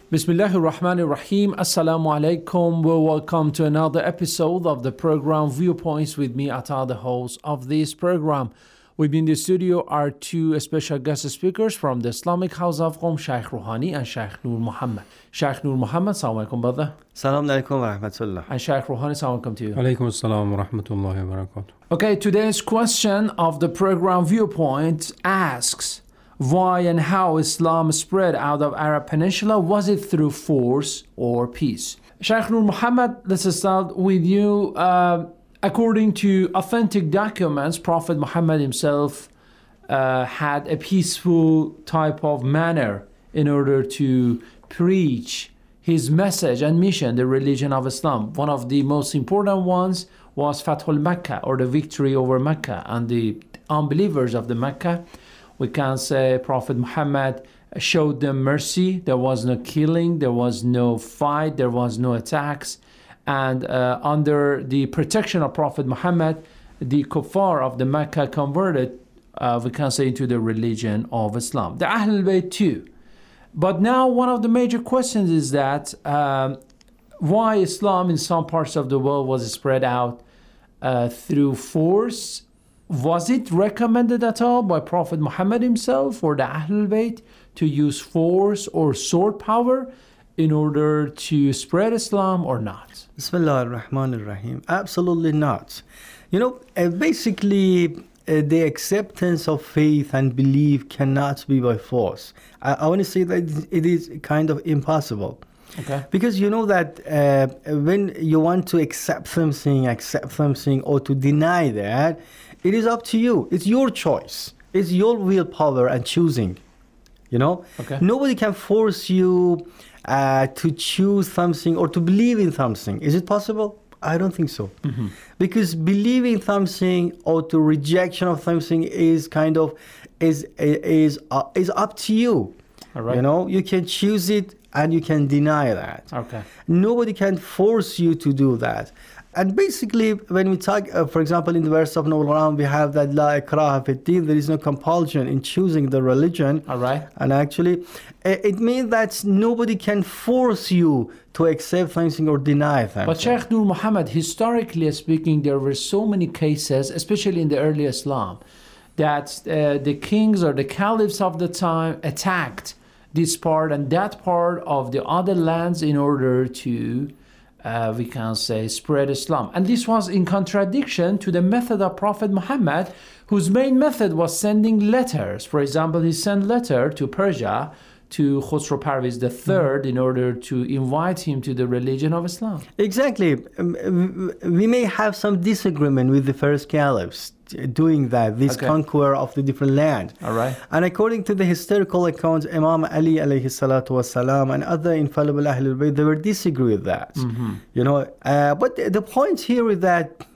Bismillahir Rahmanir Rahim. Assalamu alaikum. Well, welcome to another episode of the program Viewpoints with me, Ata, the host of this program. With me in the studio are two special guest speakers from the Islamic House of Qom, Shaykh Rouhani and Shaykh Noor Muhammad. Shaykh Noor Muhammad, assalamu alaikum, brother. Assalamu alaikum wa rahmatullah. And Shaykh Rouhani, assalamu alaikum to you. Alaikum assalam wa rahmatullahi wa barakatuh. Okay, today's question of the program Viewpoint asks, why and how Islam spread out of Arab Peninsula? Was it through force or peace? Shaykh Noor Muhammad, let's start with you. According to authentic documents, Prophet Muhammad himself had a peaceful type of manner in order to preach his message and mission, the religion of Islam. One of the most important ones was Fathul Makkah, or the victory over Mecca and the unbelievers of the Mecca. We can say Prophet Muhammad showed them mercy. There was no killing, there was no fight, there was no attacks. And under the protection of Prophet Muhammad, the kuffar of the Mecca converted, we can say, into the religion of Islam. The Ahlul Bayt too. But now one of the major questions is that why Islam in some parts of the world was spread out through force. Was it recommended at all by Prophet Muhammad himself or the Ahlul Bayt to use force or sword power in order to spread Islam or not? Bismillah ar-Rahman ar-Rahim. Absolutely not. You know, basically, the acceptance of faith and belief cannot be by force. I want to say that it is kind of impossible. Okay. Because you know that when you want to accept something or to deny that, it is up to you. It's your choice. It's your willpower and choosing. You know? Okay. Nobody can force you to choose something or to believe in something. Is it possible? I don't think so. Mm-hmm. Because believing something or to rejection of something is kind of is up to you. All right. You know, you can choose it and you can deny that. Okay. Nobody can force you to do that. And basically, when we talk, for example, in the verse of Noble Quran, we have that La ikraha fi din, there is no compulsion in choosing the religion. All right. And actually, it means that nobody can force you to accept something or deny something. But Shaykh Noor Muhammad, historically speaking, there were so many cases, especially in the early Islam, that the kings or the caliphs of the time attacked this part and that part of the other lands in order to we can say spread Islam. And this was in contradiction to the method of Prophet Muhammad, whose main method was sending letters. For example, he sent letter to Persia, to Khosrow Parviz III, in order to invite him to the religion of Islam. Exactly. We may have some disagreement with the first caliphs doing that, this conqueror of the different land. All right. And according to the historical accounts, Imam Ali alayhi salatu wasalam and other infallible Ahlul Bayt, they were disagree with that. Mm-hmm. You know, but the point here is that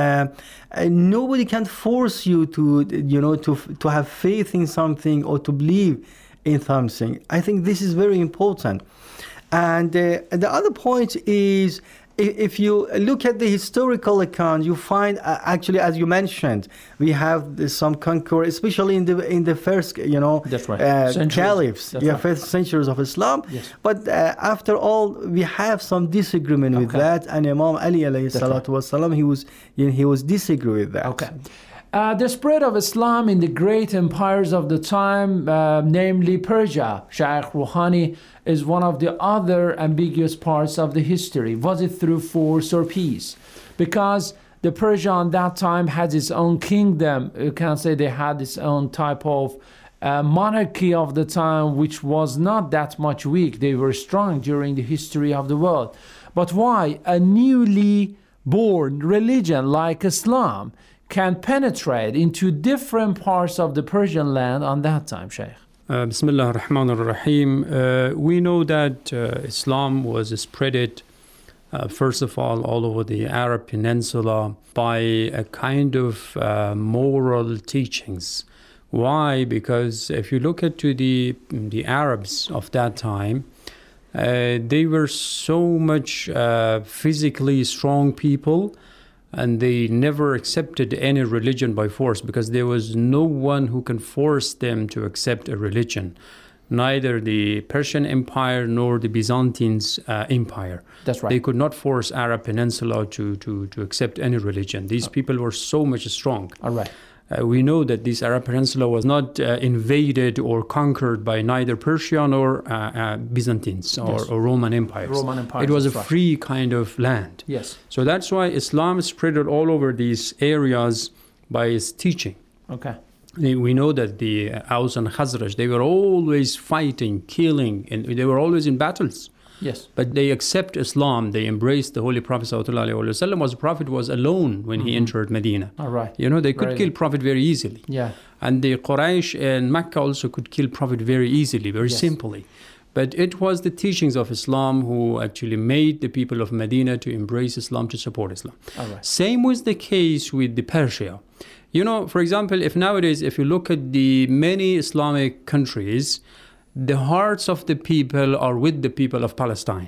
nobody can force you to, you know, to have faith in something or to believe in something. I think this is very important. And the other point is, if you look at the historical account, you find actually, as you mentioned, we have some conqueror, especially in the first, you know, that's right. Caliphs, first centuries of Islam. Yes. But after all, we have some disagreement with that, and Imam Ali alayhi salatu wasalam, he was disagree with that. Okay. The spread of Islam in the great empires of the time, namely Persia, Shaykh Rouhani, is one of the other ambiguous parts of the history. Was it through force or peace? Because the Persia on that time had its own kingdom. You can say they had its own type of monarchy of the time, which was not that much weak. They were strong during the history of the world. But why a newly born religion like Islam can penetrate into different parts of the Persian land on that time, Shaykh? Bismillah ar-Rahman ar-Rahim. We know that Islam was spreaded, first of all over the Arab Peninsula by a kind of moral teachings. Why? Because if you look at the Arabs of that time, they were so much physically strong people, and they never accepted any religion by force, because there was no one who can force them to accept a religion. neither the Persian Empire nor the Byzantines Empire. That's right. They could not force Arab Peninsula to accept any religion. These people were so much strong. All right. We know that this Arab Peninsula was not invaded or conquered by neither Persia nor Byzantines or Roman empires. Roman empires. It was a that's right. free kind of land. Yes. So that's why Islam spread all over these areas by its teaching. Okay. We know that the Aus and Khazraj, they were always fighting, killing, and they were always in battles. Yes. But they accept Islam. They embrace the Holy Prophet ﷺ. Was Prophet was alone when he entered Medina. All right. You know, they could Very kill good. Prophet very easily. Yeah. And the Quraysh in Mecca also could kill Prophet very easily, very Yes. simply. But it was the teachings of Islam who actually made the people of Medina to embrace Islam, to support Islam. All right. Same was the case with the Persia. You know, for example, if nowadays, if you look at the many Islamic countries, the hearts of the people are with the people of Palestine.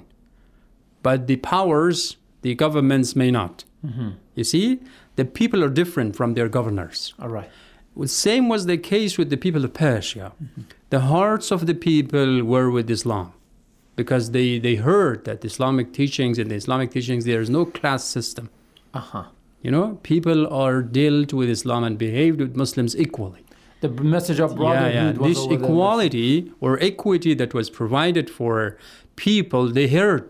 But the powers, the governments may not. You see, the people are different from their governors. All right. Well, same was the case with the people of Persia. The hearts of the people were with Islam because they heard that Islamic teachings, in the Islamic teachings, there is no class system. Uh-huh. You know, people are dealt with Islam and behaved with Muslims equally. The message of brotherhood was This over there. equality or equity that was provided for people, they heard.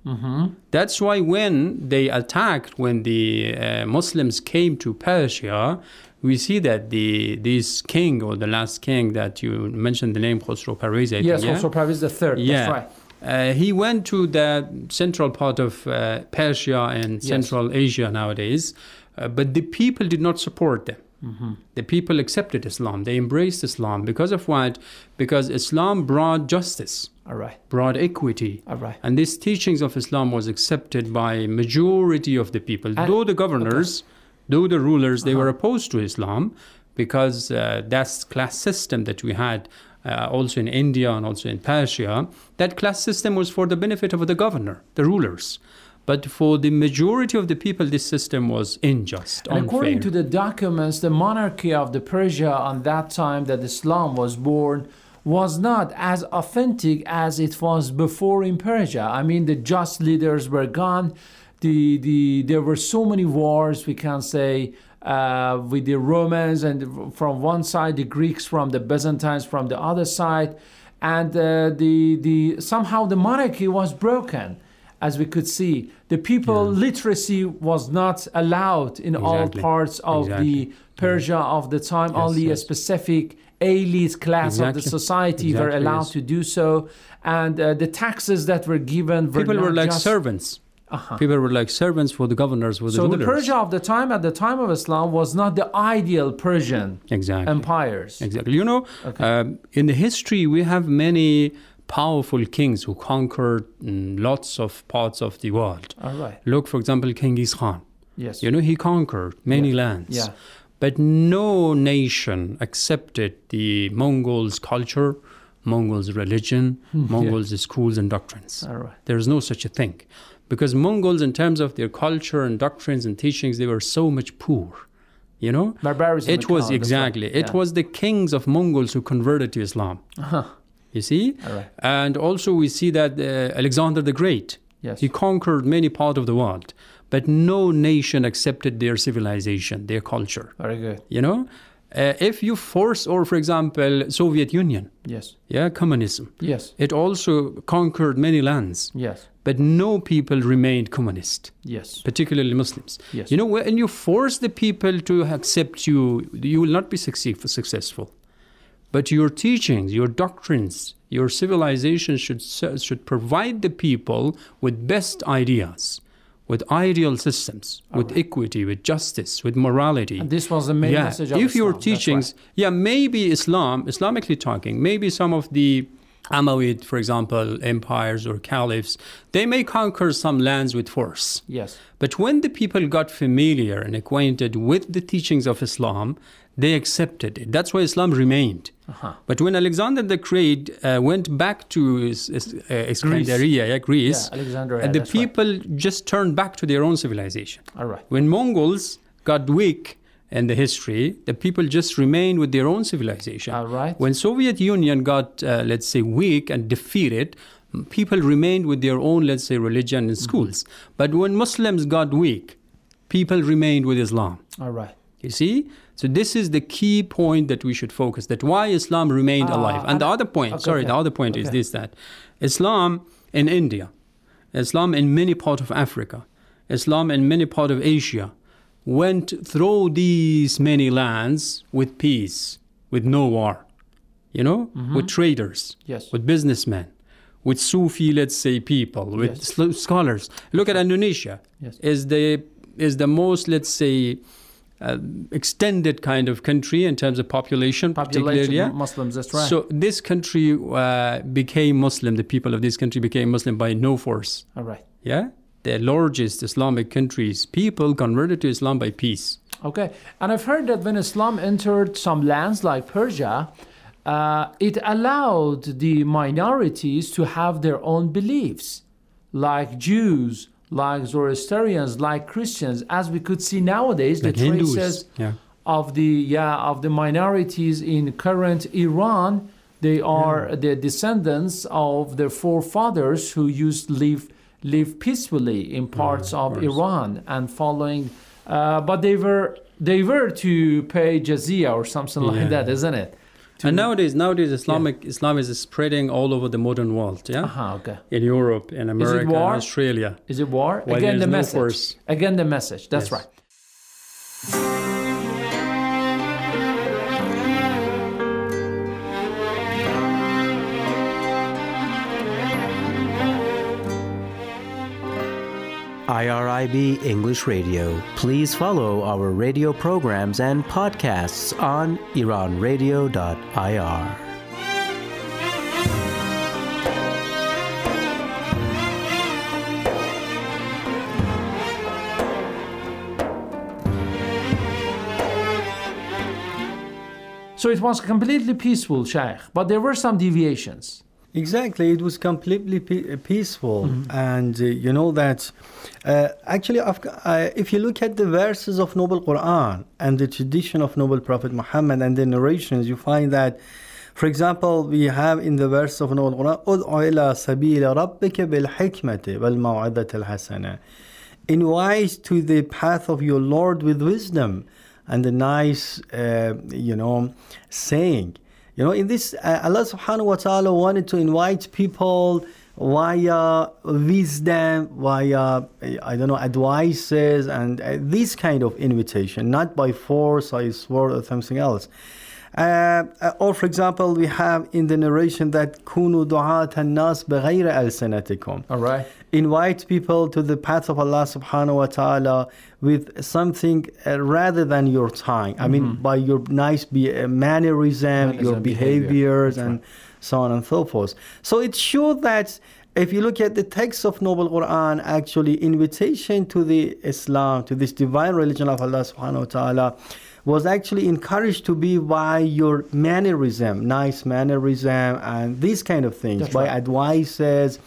That's why when they attacked, when the Muslims came to Persia, we see that this king, or the last king that you mentioned the name, Khosrow Parviz, I Yes, think, also Parviz the third. Yeah. That's right. he went to the central part of Persia and Central Asia nowadays, but the people did not support them. The people accepted Islam. They embraced Islam. Because of what? Because Islam brought justice, All right. brought equity. All right. And these teachings of Islam was accepted by majority of the people. Though the governors, though the rulers, they were opposed to Islam because that's class system that we had also in India and also in Persia. That class system was for the benefit of the governor, the rulers. But for the majority of the people, this system was unjust, And unfair. according to the documents, the monarchy of the Persia on that time that Islam was born was not as authentic as it was before in Persia. I mean, the just leaders were gone. There were so many wars, we can say, with the Romans, and from one side, the Greeks, from the Byzantines, from the other side. And somehow the monarchy was broken. As we could see, the people literacy was not allowed in all parts of the Persia of the time. Only a specific elite class of the society were allowed to do so, and the taxes that were given were people were like just servants. People were like servants for the governors, for the rulers. So the Persia of the time, at the time of Islam, was not the ideal Persian empires. Exactly. You know, in the history, we have many powerful kings who conquered lots of parts of the world. All right. Look, for example, Genghis Khan. Yes. You know, he conquered many lands. Yeah. But no nation accepted the Mongols' culture, Mongols' religion, Mongols' schools and doctrines. All right. There is no such a thing. Because Mongols, in terms of their culture and doctrines and teachings, they were so much poor. You know? Barbarism. It was exactly. It was the kings of Mongols who converted to Islam. You see? All right. And also we see that Alexander the Great, he conquered many parts of the world, but no nation accepted their civilization, their culture. Very good. You know? If you force, or for example, Soviet Union, communism, it also conquered many lands, but no people remained communist, particularly Muslims. You know, when you force the people to accept you, you will not be successful. But your teachings, your doctrines, your civilization should provide the people with best ideas, with ideal systems, with equity, with justice, with morality. And this was the main message of If your Islam. teachings, maybe Islamically talking, maybe some of the Umayyad, for example, empires or caliphs, they may conquer some lands with force. Yes. But when the people got familiar and acquainted with the teachings of Islam, they accepted it. That's why Islam remained. But when Alexander the Great went back to Iskandaria, Greece, the people just turned back to their own civilization. All right. When Mongols got weak, in the history, the people just remained with their own civilization. All right. When Soviet Union got, let's say, weak and defeated, people remained with their own, let's say, religion and schools. But when Muslims got weak, people remained with Islam. All right. You see? So this is the key point that we should focus, that why Islam remained alive. And the other point, the other point is this, that Islam in India, Islam in many parts of Africa, Islam in many parts of Asia, went through these many lands with peace, with no war, with traders, Yes. with businessmen, with Sufi, let's say, people, with scholars. Look at Indonesia. Yes. Is the most, let's say, extended kind of country in terms of population, particularly. Yeah? Muslims, that's right. So this country became Muslim. The people of this country became Muslim by no force. All right. Yeah, the largest Islamic countries, people converted to Islam by peace. Okay, and I've heard that when Islam entered some lands like Persia, it allowed the minorities to have their own beliefs, like Jews, like Zoroastrians, like Christians, as we could see nowadays. Like the Hindus, traces yeah. of the minorities in current Iran, they are the descendants of their forefathers who used to live peacefully in parts of Iran and following, but they were to pay jizya or something like that, isn't it? And nowadays Islam is spreading all over the modern world, yeah? Okay. In Europe, in America, in Australia. Is it war? Well, Again, the no message. force. Again, the message. That's Yes. right. IRIB English Radio. Please follow our radio programs and podcasts on iranradio.ir. So it was completely peaceful, Shaykh, but there were some deviations. Exactly, it was completely peaceful, and you know that actually, if you look at the verses of Noble Quran and the tradition of Noble Prophet Muhammad and the narrations, you find that, for example, we have in the verse of Noble Quran, "Ud'u ila sabila rabbika bil hikmati wal maw'idati al hasana." Invite to the path of your Lord with wisdom and a nice, saying. In this, Allah subhanahu wa ta'ala wanted to invite people via wisdom, via, advices, and this kind of invitation, not by force or sword or something else. Or, for example, we have in the narration that كُونُوا دُعَاةَ النَّاسِ بِغَيْرِ أَلْسِنَتِكُمْ. All right. Invite people to the path of Allah subhanahu wa ta'ala with something rather than your tongue. I mean, by your nice mannerism, your behaviors, and so on and so forth. So it shows that if you look at the text of Noble Quran, actually invitation to the Islam, to this divine religion of Allah subhanahu wa ta'ala, was actually encouraged to be by your mannerism, nice mannerism, and these kind of things, That's by right. advices,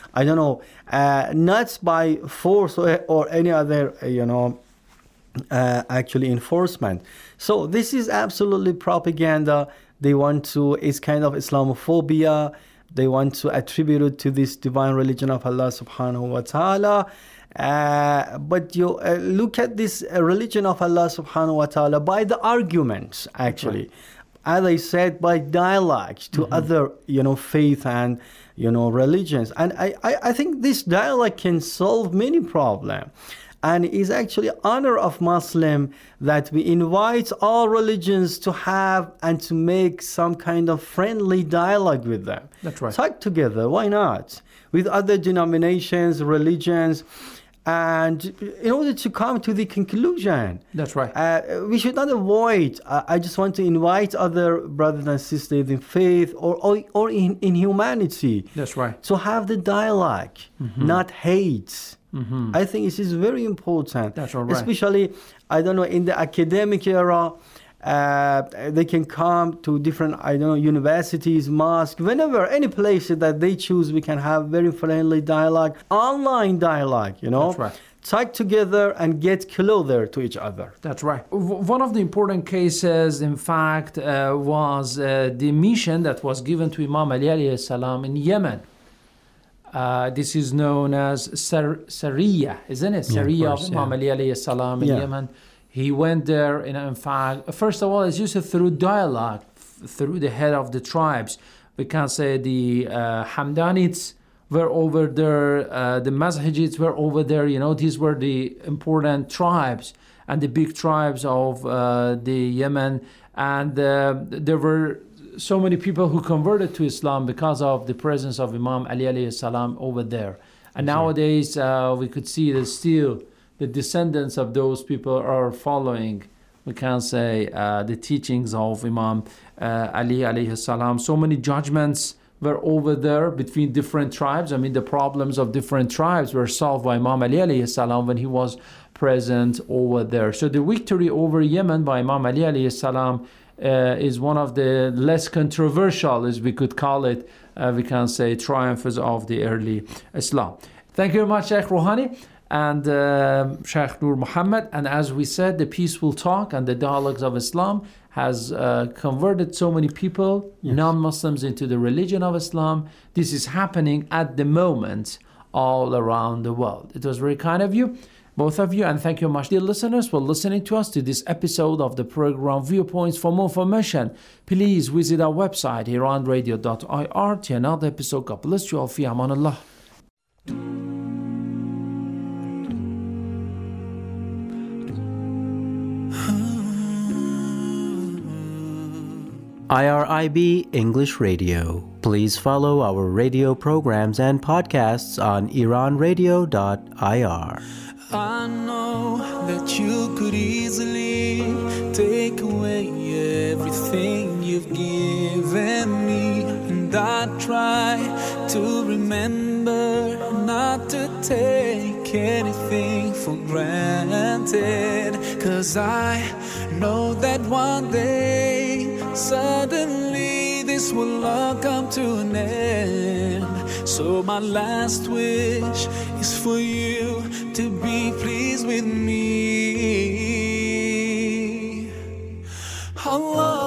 not by force or any other, actually enforcement. So this is absolutely propaganda. They want to, it's kind of Islamophobia. They want to attribute it to this divine religion of Allah subhanahu wa ta'ala. But you look at this religion of Allah subhanahu wa ta'ala by the arguments, actually. Right. As I said, by dialogue to other, faith and, religions. And I think this dialogue can solve many problems. And is actually honor of Muslim that we invite all religions to have and to make some kind of friendly dialogue with them. That's right. Talk together, why not? With other denominations, religions, and in order to come to the conclusion. That's right. We should not avoid, I just want to invite other brothers and sisters in faith or in humanity. That's right. To have the dialogue, not hate. I think this is very important. That's all right. Especially, in the academic era, they can come to different, universities, mosques, whenever, any place that they choose, we can have very friendly dialogue, online dialogue, That's right. tight together and get closer to each other. That's right. One of the important cases, in fact, was the mission that was given to Imam Ali alayhi salam in Yemen. This is known as Sariya, isn't it? Sariya of Imam Ali alayhi salam in Yemen. He went there, in fact, first of all, it's used through dialogue, through the head of the tribes. We can say the Hamdanites were over there, the Mazhajites were over there. These were the important tribes and the big tribes of the Yemen. And there were so many people who converted to Islam because of the presence of Imam Ali alayhi salam over there. And nowadays, we could see that still the descendants of those people are following, we can say, the teachings of Imam Ali alayhi salam. So many judgments were over there between different tribes. I mean, the problems of different tribes were solved by Imam Ali alayhi salam when he was present over there. So the victory over Yemen by Imam Ali alayhi salam is one of the less controversial, as we could call it, we can say, triumphs of the early Islam. Thank you very much, Sheikh Rouhani and Sheikh Nur Muhammad. And as we said, the Peaceful Talk and the Dialogues of Islam has converted so many people, non-Muslims, into the religion of Islam. This is happening at the moment all around the world. It was very kind of you, both of you, and thank you much, dear listeners, for listening to us to this episode of the program Viewpoints. For more information, please visit our website, iranradio.ir. To another episode. God bless you all. Fi amanullah. IRIB English Radio. Please follow our radio programs and podcasts on iranradio.ir. I know that you could easily take away everything you've given me, and I try to remember not to take anything for granted, 'cause I know that one day suddenly this will all come to an end. So my last wish is for you to be pleased with me. Allah.